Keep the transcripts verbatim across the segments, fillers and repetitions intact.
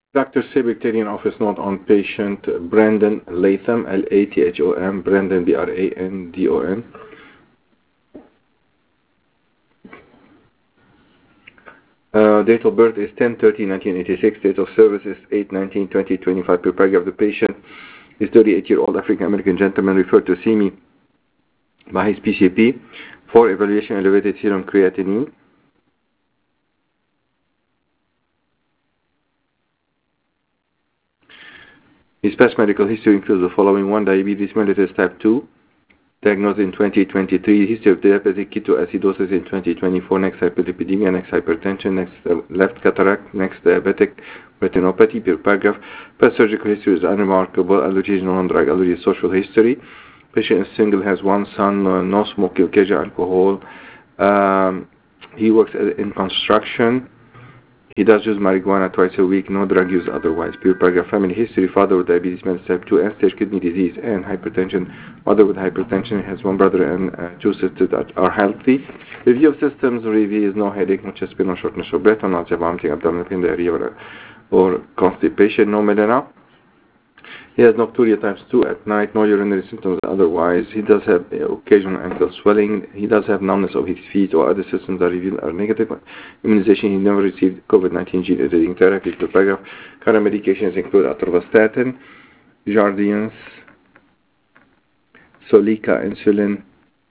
Doctor Sebectarian office note on patient Brandon Latham, L A T H O M, Brandon, B R A N D O N. Uh, date of birth is ten thirty nineteen eighty-six. Date of service is eight nineteen twenty twenty-five. Per paragraph, the patient is thirty-eight-year-old African-American gentleman referred to see me by his P C P for evaluation elevated serum creatinine. His past medical history includes the following: one, diabetes mellitus type two, diagnosed in twenty twenty-three, history of diabetic ketoacidosis in twenty twenty-four, next hyperlipidemia, next hypertension, next uh, left cataract, next diabetic retinopathy. Per paragraph, past surgical history is unremarkable, allergies, non-drug allergies, social history. Patient is single, has one son, uh, no smoking, occasional alcohol. Um, he works in construction. He does use marijuana twice a week, no drug use otherwise. Pure paragraph, family history: father with diabetes mellitus type two, end-stage kidney disease and hypertension. Mother with hypertension, has one brother and uh, two sisters that are healthy. Review of systems: review is no headache, no chest pain, no shortness of breath, no nausea, vomiting, abdominal pain, diarrhea, or, or constipation, no melena. He has nocturia times two at night, no urinary symptoms otherwise. He does have uh, occasional ankle swelling. He does have numbness of his feet or other systems that revealed are negative. Immunization: he never received COVID nineteen gene editing therapy. Per paragraph, current medications include atorvastatin, Jardiance, Solica, insulin,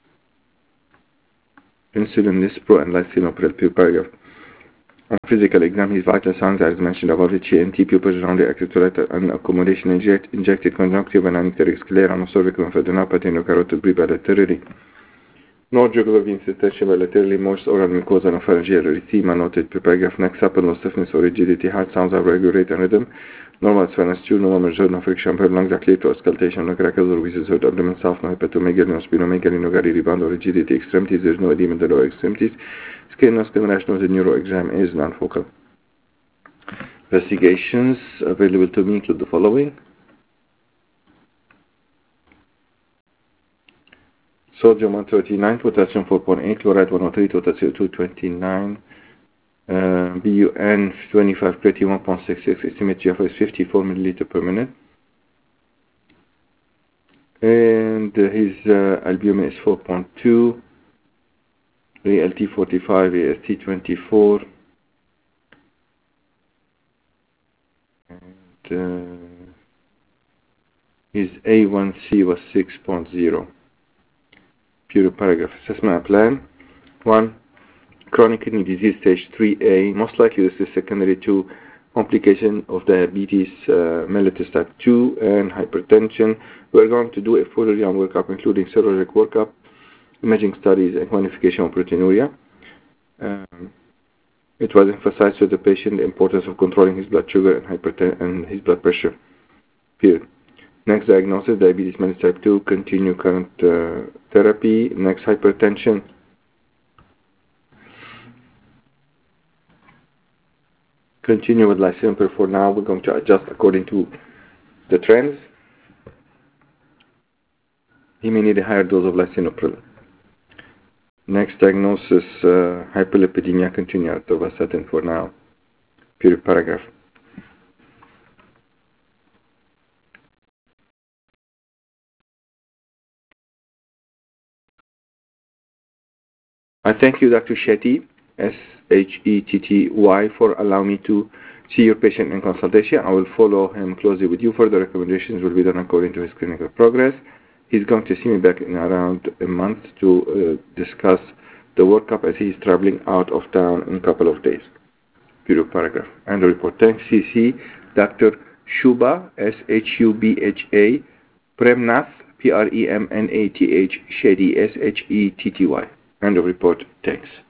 insulin Lispro, and lisinopril. Per paragraph, on physical exam, his vital signs as mentioned above: H A N T, pupils rounded, acute and accommodation, inject, injected conjunctive and anicteric sclera, no cervical lymphadenopathy, no carotid bilaterally, no jugular vein suspension bilaterally, moist oral mucosa, no pharyngeal erythema noted. Per paragraph, neck supple, no stiffness or rigidity, heart sounds are regular rate and rhythm, normal sinus tube, no measure, no friction, per lungs, acute auscultation, no crackles or wheezes, or abdomen soft, no hepatomegaly, no splenomegaly, no gary rebound or rigidity, extremities, there is no edema in the lower extremities. Skin, no skin rash, no, the neuro exam is non-focal. Investigations available to me include the following: sodium one thirty-nine, potassium four point eight, chloride one oh three, total C O two twenty-nine, uh, B U N twenty-five, creatine one point six six, estimate G F R is fifty-four milliliter per minute, and uh, his uh, albumin is four point two, A L T forty-five, A S T twenty-four, and uh, his A one C was six point zero. Pure paragraph, assessment plan: one, chronic kidney disease stage three A, most likely this is secondary to complication of diabetes uh, mellitus type two and hypertension. We're going to do a full urine workup, including serologic workup, imaging studies, and quantification of proteinuria. Um, it was emphasized to the patient the importance of controlling his blood sugar and hypertension and his blood pressure. Period. Next diagnosis: diabetes mellitus type two, continue current uh, therapy. Next, hypertension. Continue with lisinopril for now. We're going to adjust according to the trends. He may need a higher dose of lisinopril. Next diagnosis: uh, hyperlipidemia, continue atorvastatin for now. Period. Paragraph. I thank you, Doctor Shetty, S H E T T Y, for allowing me to see your patient in consultation. I will follow him closely with you. Further recommendations will be done according to his clinical progress. He's going to see me back in around a month to uh, discuss the workup as he's traveling out of town in a couple of days. Period. Paragraph. And the report. Thanks, C C. Doctor Shubha, S H U B H A, Premnath, P R E M N A T H, Shetty, S H E T T Y. End of report. Thanks.